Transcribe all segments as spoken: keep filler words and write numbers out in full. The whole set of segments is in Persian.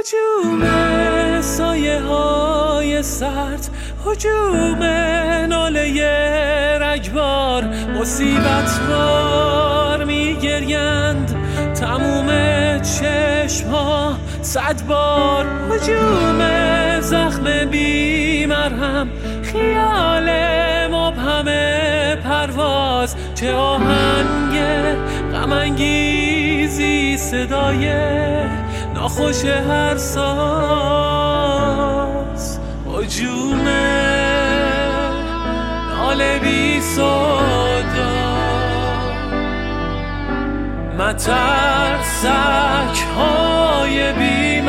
هجوم سایه های سرد، هجوم ناله رگبار، مصیبت بار میگریند تموم چشم ها صد بار. هجوم زخم بی مرهم، خیال مبهم پرواز، چه آهنگ غم انگیزی، صدای ناخوش هر ساز. هجوم ناله بی صدا، مترسک های بی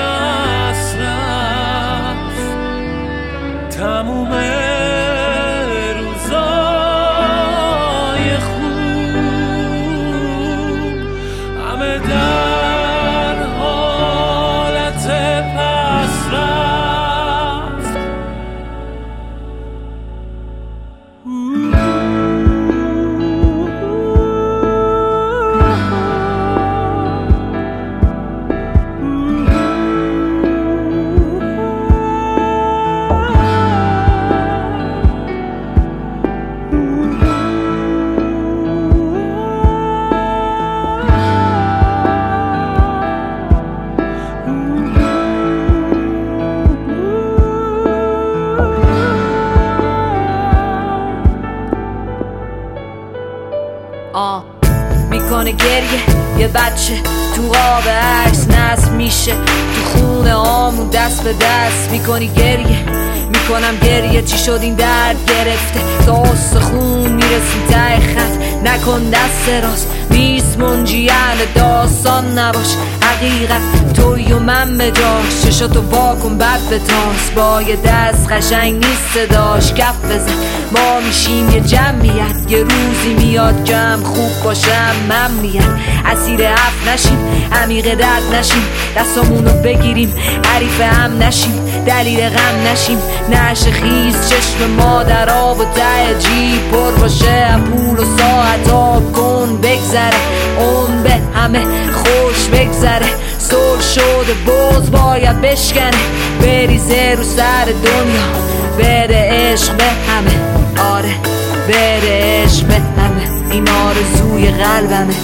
مصرف، تموم روزای خوب همه در حالت پس رفت. آه میکنه گریه یه بچه تو قاب عکس نصب میشه، تو خونه آمون دست به دست میکنی گریه. میکنم گریه چی شد این درد گرفته، تا استخون میرسیم ته خط، نکن دست راست نیست منجیان داستان نباش. حقیقت توی و من به جاش، چشاتو واکن بد بتاس، با یه دست قشنگ نیست صداش، کف بزن ما میشیم یه جمعیت. یه روزی میاد جمع خوب باشم من میاد، اسیر حرف نشیم عمیق درد نشیم، دستامونو بگیریم حریف هم نشیم، دلیل غم نشیم نشه خیز. چشم ما در آب و ته جیب پر باشه، پول و ساعت آب کن بگذره، اون به همه خوش بگذره. سر شده باز باید بشکنه، بریزه رو سر دنیا، بده عشق به همه. آره بده عشق به همه، این آرزوی قلبمه.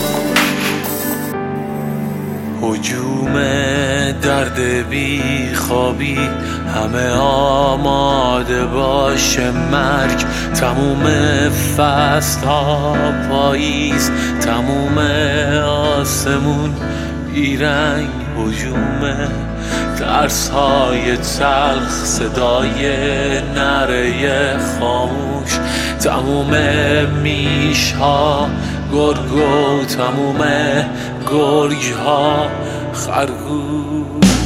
هجوم درد بی خوابی، همه آماده باشه مرگ، تموم فصل ها پاییز، تموم آسمون بیرنگ. هجوم ترس های تلخ، صدای نره خاموش، تموم میش ها گرگو، تموم گرگ ها خرگوش.